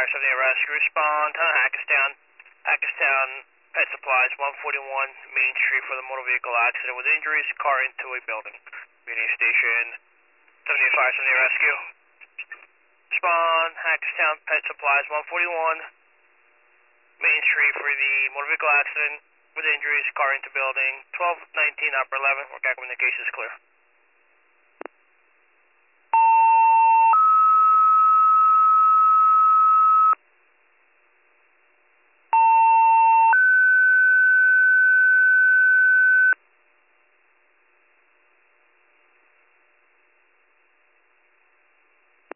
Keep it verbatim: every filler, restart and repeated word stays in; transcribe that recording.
seventy-eight rescue. Respond, town of Hackettstown. Hackettstown Pet Supplies, one forty-one Main Street for the motor vehicle accident with injuries, car into a building. Meeting station seventy-eight fire seventy-eight rescue. Respond, Hackettstown Pet Supplies, one forty-one Main Street for the motor vehicle accident with injuries, car into building. twelve nineteen upper eleven, work out when the case is clear.